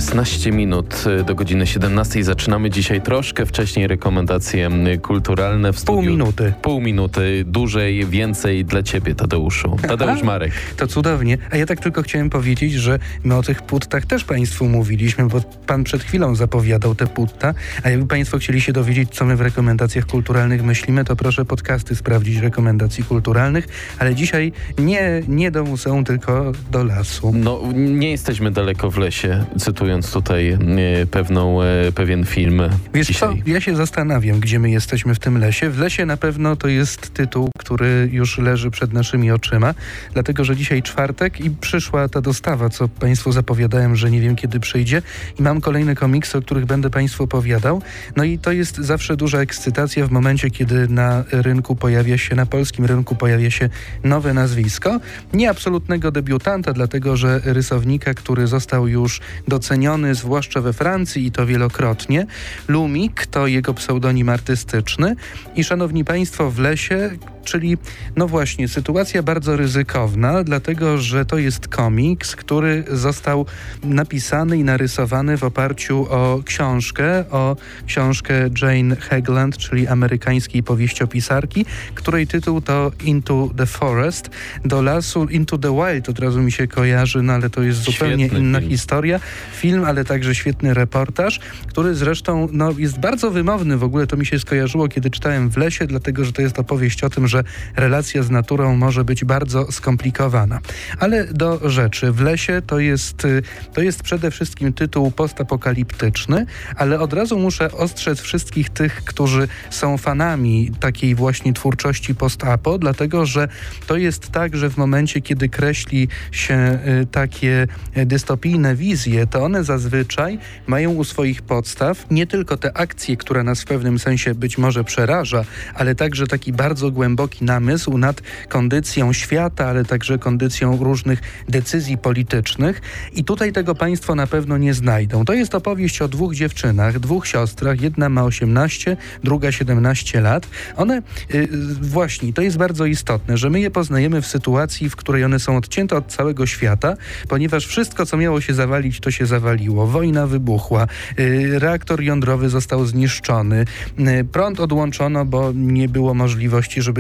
16 minut do godziny 17. Zaczynamy dzisiaj troszkę wcześniej rekomendacje kulturalne w studiu. Pół minuty, dłużej, więcej dla ciebie, Tadeuszu. Tadeusz Marek. To cudownie. A ja tak tylko chciałem powiedzieć, że my o tych puttach też państwu mówiliśmy, bo pan przed chwilą zapowiadał te putta, a jakby państwo chcieli się dowiedzieć, co my w rekomendacjach kulturalnych myślimy, to proszę podcasty sprawdzić rekomendacji kulturalnych, ale dzisiaj nie do muzeum, tylko do lasu. No, nie jesteśmy daleko w lesie, cytując tutaj pewien film. Wiesz dzisiaj. co, ja się zastanawiam, gdzie my jesteśmy w tym lesie. W lesie na pewno to jest tytuł, który już leży przed naszymi oczyma, dlatego, że dzisiaj czwartek i przyszła ta dostawa, co państwu zapowiadałem, że nie wiem kiedy przyjdzie i mam kolejne komiksy, o których będę państwu opowiadał. No i to jest zawsze duża ekscytacja w momencie, kiedy na polskim rynku pojawia się nowe nazwisko. Nie absolutnego debiutanta, dlatego, że rysownika, który został już doceniony, zwłaszcza we Francji i to wielokrotnie. Lumik to jego pseudonim artystyczny i szanowni państwo, w lesie, czyli no właśnie sytuacja bardzo ryzykowna, dlatego, że to jest komiks, który został napisany i narysowany w oparciu o książkę Jane Hegland, czyli amerykańskiej powieściopisarki, której tytuł to Into the Forest, do lasu. Into the Wild od razu mi się kojarzy, no ale to jest zupełnie inna historia. Film, ale także świetny reportaż, który zresztą jest bardzo wymowny. W ogóle to mi się skojarzyło, kiedy czytałem w lesie, dlatego, że to jest opowieść o tym, że relacja z naturą może być bardzo skomplikowana. Ale do rzeczy. W lesie to jest przede wszystkim tytuł postapokaliptyczny, ale od razu muszę ostrzec wszystkich tych, którzy są fanami takiej właśnie twórczości post-apo, dlatego, że to jest tak, że w momencie, kiedy kreśli się takie dystopijne wizje, to one zazwyczaj mają u swoich podstaw nie tylko te akcje, która nas w pewnym sensie być może przeraża, ale także taki bardzo głęboki namysł nad kondycją świata, ale także kondycją różnych decyzji politycznych i tutaj tego państwo na pewno nie znajdą. To jest opowieść o dwóch dziewczynach, dwóch siostrach, jedna ma 18, druga 17 lat. One, właśnie, to jest bardzo istotne, że my je poznajemy w sytuacji, w której one są odcięte od całego świata, ponieważ wszystko, co miało się zawalić, to się zawaliło. Wojna wybuchła, reaktor jądrowy został zniszczony, prąd odłączono, bo nie było możliwości, żeby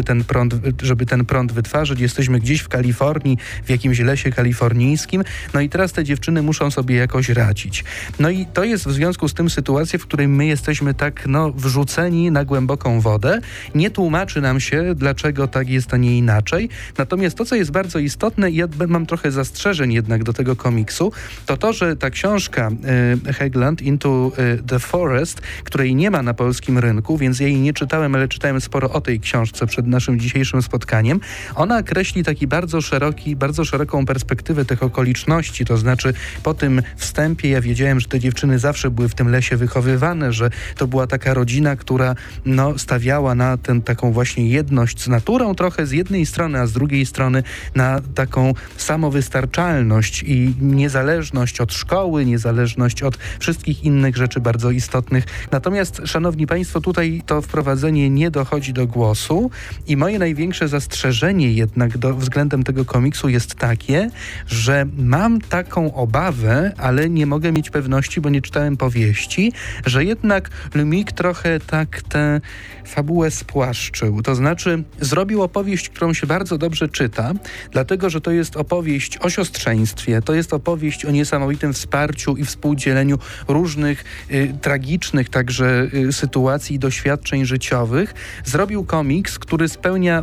ten prąd wytwarzać. Jesteśmy gdzieś w Kalifornii, w jakimś lesie kalifornijskim, no i teraz te dziewczyny muszą sobie jakoś radzić. No i to jest w związku z tym sytuacja, w której my jesteśmy tak, wrzuceni na głęboką wodę. Nie tłumaczy nam się, dlaczego tak jest, a nie inaczej. Natomiast to, co jest bardzo istotne i ja mam trochę zastrzeżeń jednak do tego komiksu, to, że ta książka Hegland Into the Forest, której nie ma na polskim rynku, więc ja jej nie czytałem, ale czytałem sporo o tej książce przed naszym dzisiejszym spotkaniem. Ona kreśli taki bardzo szeroką perspektywę tych okoliczności, to znaczy po tym wstępie ja wiedziałem, że te dziewczyny zawsze były w tym lesie wychowywane, że to była taka rodzina, która stawiała na taką właśnie jedność z naturą trochę z jednej strony, a z drugiej strony na taką samowystarczalność i niezależność od szkoły, niezależność od wszystkich innych rzeczy bardzo istotnych. Natomiast, szanowni państwo, tutaj to wprowadzenie nie dochodzi do głosu i moje największe zastrzeżenie jednak względem tego komiksu jest takie, że mam taką obawę, ale nie mogę mieć pewności, bo nie czytałem powieści, że jednak Lumik trochę tak tę fabułę spłaszczył. To znaczy zrobił opowieść, którą się bardzo dobrze czyta, dlatego, że to jest opowieść o siostrzeństwie, to jest opowieść o niesamowitym wsparciu i współdzieleniu różnych tragicznych także sytuacji i doświadczeń życiowych. Zrobił komiks, który spełnia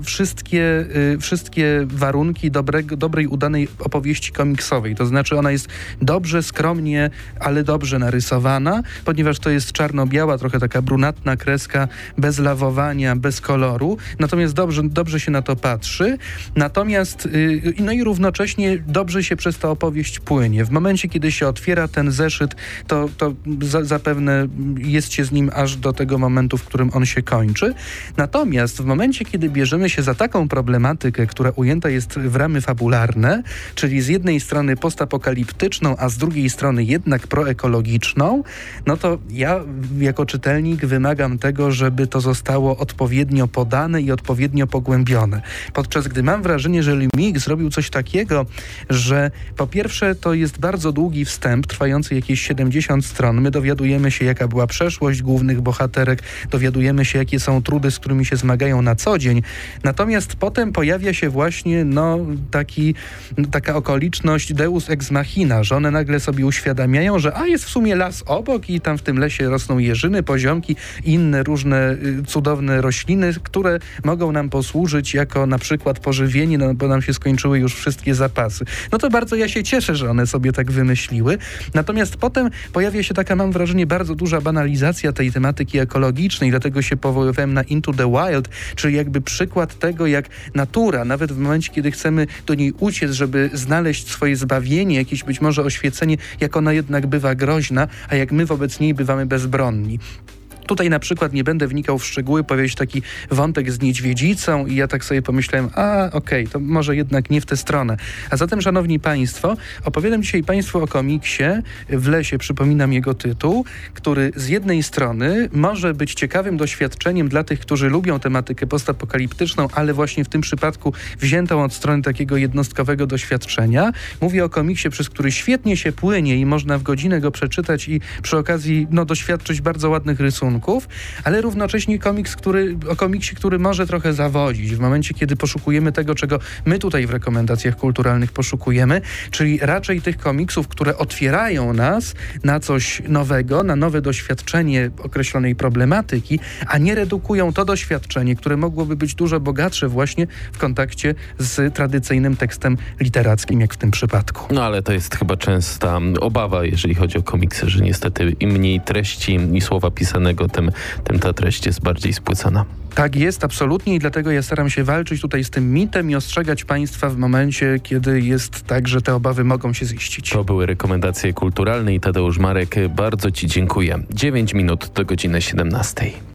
wszystkie warunki dobrej, udanej opowieści komiksowej. To znaczy ona jest dobrze, skromnie, ale dobrze narysowana, ponieważ to jest czarno-biała, trochę taka brunatna kreska, bez lawowania, bez koloru. Natomiast dobrze się na to patrzy. Natomiast i równocześnie dobrze się przez tę opowieść płynie. W momencie, kiedy się otwiera ten zeszyt, to zapewne jest się z nim aż do tego momentu, w którym on się kończy. Natomiast w momencie, kiedy kiedy bierzemy się za taką problematykę, która ujęta jest w ramy fabularne, czyli z jednej strony postapokaliptyczną, a z drugiej strony jednak proekologiczną, no to ja jako czytelnik wymagam tego, żeby to zostało odpowiednio podane i odpowiednio pogłębione. Podczas gdy mam wrażenie, że Lemig zrobił coś takiego, że po pierwsze to jest bardzo długi wstęp, trwający jakieś 70 stron. My dowiadujemy się, jaka była przeszłość głównych bohaterek, dowiadujemy się, jakie są trudy, z którymi się zmagają na co dzień. Natomiast potem pojawia się właśnie taka okoliczność deus ex machina, że one nagle sobie uświadamiają, że jest w sumie las obok i tam w tym lesie rosną jeżyny, poziomki i inne różne cudowne rośliny, które mogą nam posłużyć jako na przykład pożywienie, no bo nam się skończyły już wszystkie zapasy. No to bardzo ja się cieszę, że one sobie tak wymyśliły. Natomiast potem pojawia się taka, mam wrażenie, bardzo duża banalizacja tej tematyki ekologicznej, dlatego się powoływałem na Into the Wild, czyli jakby przykład tego, jak natura, nawet w momencie, kiedy chcemy do niej uciec, żeby znaleźć swoje zbawienie, jakieś być może oświecenie, jak ona jednak bywa groźna, a jak my wobec niej bywamy bezbronni. Tutaj na przykład nie będę wnikał w szczegóły, powiedzieć taki wątek z niedźwiedzicą i ja tak sobie pomyślałem, okej, to może jednak nie w tę stronę. A zatem, szanowni państwo, opowiadam dzisiaj państwu o komiksie W lesie, przypominam jego tytuł, który z jednej strony może być ciekawym doświadczeniem dla tych, którzy lubią tematykę postapokaliptyczną, ale właśnie w tym przypadku wziętą od strony takiego jednostkowego doświadczenia. Mówię o komiksie, przez który świetnie się płynie i można w godzinę go przeczytać i przy okazji doświadczyć bardzo ładnych rysunków, ale równocześnie o komiksie, który może trochę zawodzić w momencie, kiedy poszukujemy tego, czego my tutaj w rekomendacjach kulturalnych poszukujemy, czyli raczej tych komiksów, które otwierają nas na coś nowego, na nowe doświadczenie określonej problematyki, a nie redukują to doświadczenie, które mogłoby być dużo bogatsze właśnie w kontakcie z tradycyjnym tekstem literackim, jak w tym przypadku. No ale to jest chyba częsta obawa, jeżeli chodzi o komiksy, że niestety im mniej treści i słowa pisanego, tym ta treść jest bardziej spłycona. Tak jest, absolutnie i dlatego ja staram się walczyć tutaj z tym mitem i ostrzegać państwa w momencie, kiedy jest tak, że te obawy mogą się ziścić. To były rekomendacje kulturalne i Tadeusz Marek, bardzo Ci dziękuję. 9 minut do godziny 17.